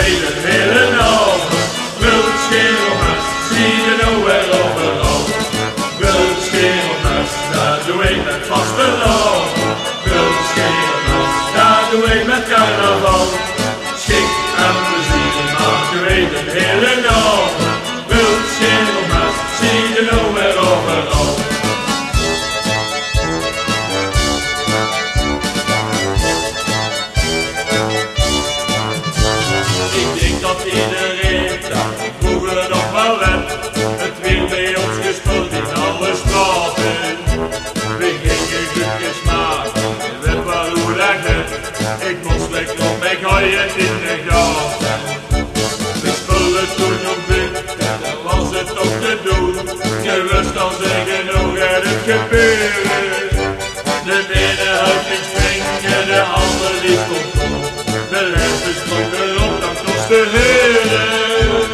weet het hele nog. Wilt scheermest, zie je nou weer overal. Wilt scheermest, dat doe ik met vasteland. Wilt scheermest, dat doe ik met carnaval. Schik en plezier, maar je weet het hele nog. Wilt scheermest, zie je nou weer overal. Ik denk dat iedereen dat vroeger nog wel werd. Het weer bij ons gespeeld in alle straten. We gingen groepjes maken, we waren hoe dat het. Ik moest weg op mijn gooien in de gaten. We spullen toen op buiten, dan was het ook te doen. Je wist al zeggen hoe gaat het gebeuren. De ene houdt niet springen, de ander die komt op. De rest is nog erop, dan kost de heren.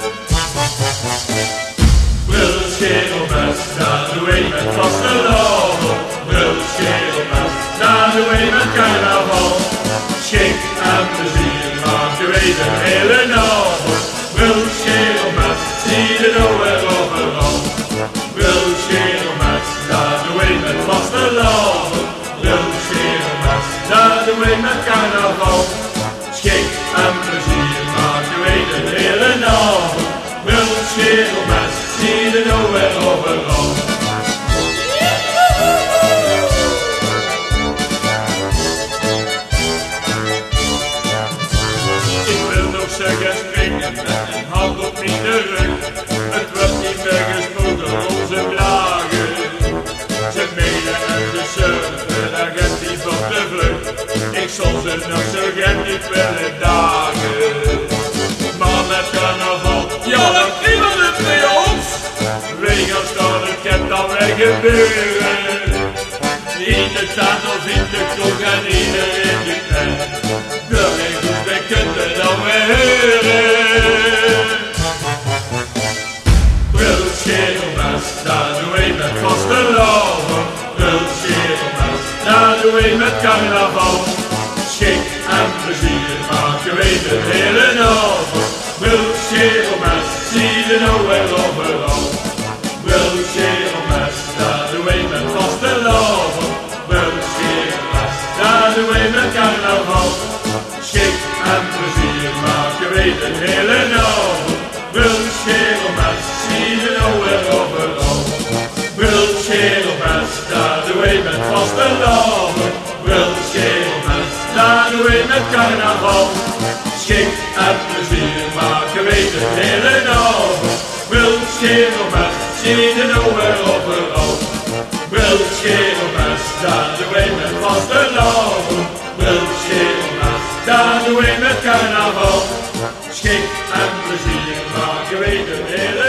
Bril, scheermest, daar doe ik met vasteland. Bril, scheermest, daar doe ik met carnaval. Schik en plezier, maar je weet het hele nog. Bril, scheermest, zie je nou weer overal. Bril, scheermest, daar doe ik met vasteland. Bril, scheermest, daar doe ik met carnaval. Schik en plezier, maar je weet het hele nog. Bril, scheermest, zie je nou weer overal. Ik wil nog zeggen springen met een hand op mijn rug. Het wordt niet meer gesproken, onze vragen. Ze menen en ze surfen, daar gaat niet op de vlucht. Ik zal ze nog zo gek niet willen dagen. Maar met carnaval, ja dan kriebelt het bij ons. Wij gaan staan, het gaat dan weer gebeuren. In de tuin of in de kroeg en iedereen die kent. De regels, wij kunnen dan weer horen. Bril, scheermest, daar doe ik met vasteland. Bril, scheermest, daar doe ik met carnaval. Schik en plezier, maar je weet het hele nog. Bril, scheermest, zie je nou weer overal. Bril, scheermest, daar doe ik met vasteland. Bril, scheermest, daar doe ik met carnaval. Schik en plezier, maar je weet het hele nog. Bril, scheermest, zie je nou weer overal. Bril, scheermest, daar doe ik met vasteland. Bril, scheermest, daar doe ik met carnaval. Schik en plezier, maar je weet het hele nog. Bril, scheermest, zie je nou weer overal. Bril, scheermest, daar doe ik met vasteland. Bril, scheermest, daar doe ik met carnaval. Schik en plezier, maar je weet het hele